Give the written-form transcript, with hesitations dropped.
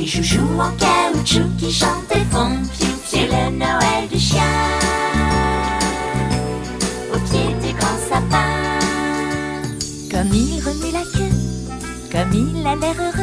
Les chouchous en caoutchouc qui chantent et font piou, c'est le Noël du chien au pied du grand sapin. Comme il remue la queue, comme il a l'air heureux,